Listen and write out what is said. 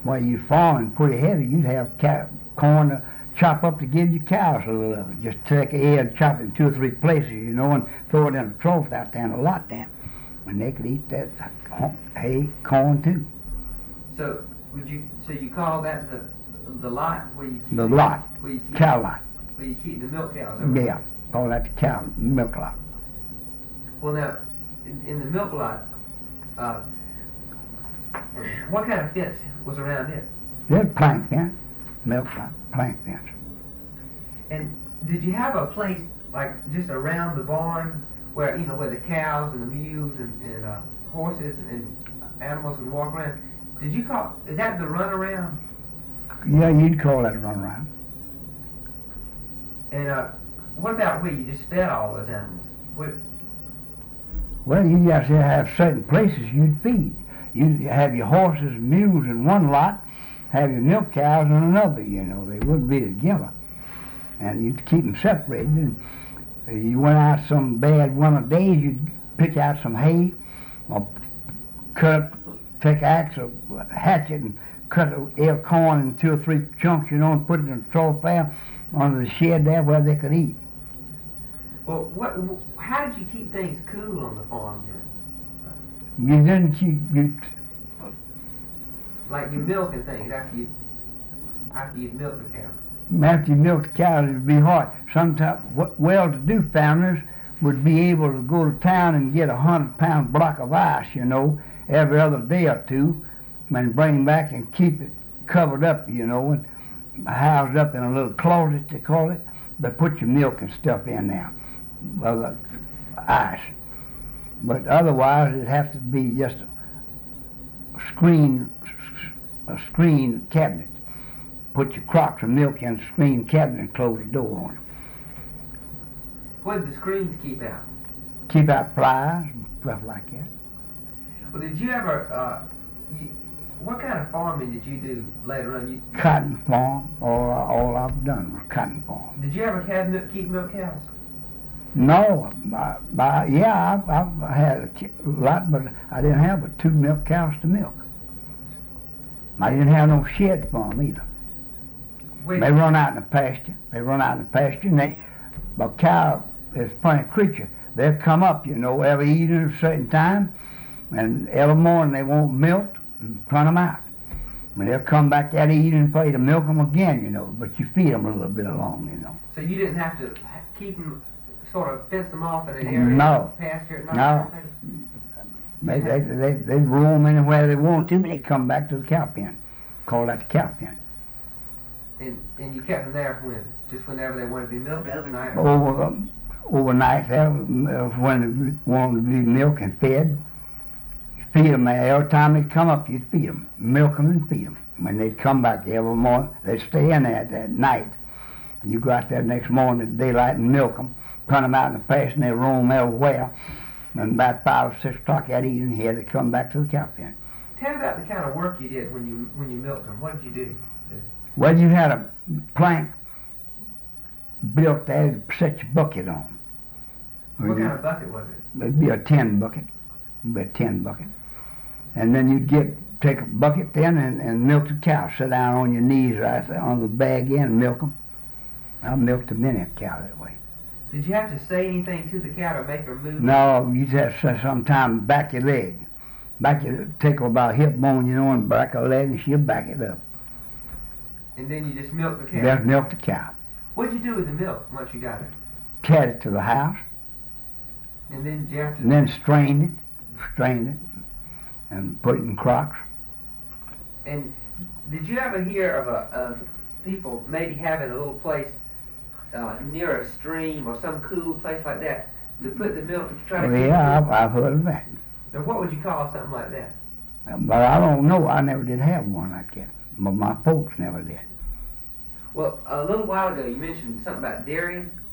Well, you farming pretty heavy. You'd have corn to chop up to give your cows a little of it. Just take the ear and chop it in 2 or 3 places, and throw it in a trough out there in a lot there. And they could eat that hay, corn too. So you call that the lot where you keep the lot, cow lot. Where you keep the milk cows? Yeah, call that the cow milk lot. Well, now in the milk lot, what kind of fence was around it? There's plank fence, milk lot, plank fence. And did you have a place like just around the barn where where the cows and the mules and horses and animals could walk around? Is that the runaround? Yeah, you'd call that a runaround. And what about where you just fed all those animals? Well, you just have certain places you'd feed. You'd have your horses and mules in one lot, have your milk cows in another, They wouldn't be together. And you'd keep them separated. And you went out some bad winter days, you'd pick out some hay or take axe or hatchet and cut ear corn in 2 or 3 chunks, and put it in a trough there under the shed there where they could eat. Well, how did you keep things cool on the farm then? You didn't keep like your milk and things after you'd milk the cow. After you milk the cows, it'd be hard. Sometimes well-to-do families would be able to go to town and get a 100-pound block of ice, every other day or two, and bring back and keep it covered up, and housed up in a little closet, they call it. But put your milk and stuff in there, ice. But otherwise, it'd have to be just a screen cabinet. Put your crocks of milk in a screen cabinet and close the door on it. What did the screens keep out? Keep out flies and stuff like that. Well, did you ever, what kind of farming did you do later on? Cotton farm. All I've done was cotton farm. Did you ever keep milk cows? No. I've had a lot, but I didn't have but 2 milk cows to milk. I didn't have no shed for them either. They run out in the pasture. And a cow is a funny creature. They'll come up, every evening at a certain time, and every morning they want milk and run them out. And they'll come back that evening for you to milk them again, but you feed them a little bit along, So you didn't have to keep them, sort of fence them off in an area? No. Pasture at night? No. They roam anywhere they want to, and they come back to the cow pen. Call that the cow pen. And you kept them there when? Just whenever they wanted to be milked overnight? Overnight, when they wanted to be milked and fed. You feed them every time they'd come up, you'd feed them. Milk them and feed them. When they'd come back every morning, they'd stay in there that night. You go out there next morning at daylight and milk them, run them out in the pasture, and they roam everywhere. And about 5 or 6 o'clock that evening here, they come back to the cow pen. Tell me about the kind of work you did when you milked them. What did you do? Well, you had a plank built there to set your bucket on. What kind of bucket was it? It'd be a tin bucket. And then you'd take a bucket then and milk the cow. Sit down on your knees right there on the bag end and milk them. I milked a many a cow that way. Did you have to say anything to the cow to make her move? No, you just have to sometime back your leg. Take her about hip bone, and back her leg, and she'll back it up. And then you just milk the cow? Just milk the cow. What'd you do with the milk once you got it? Carried it to the house. And then did you have to... And then strained it, and put it in crocks. And did you ever hear of people maybe having a little place near a stream or some cool place like that to put the milk to try to keep it? Yeah, I've heard of that. Now, what would you call something like that? But I don't know. I never did have one like that. But my folks never did. Well, a little while ago you mentioned something about dairying.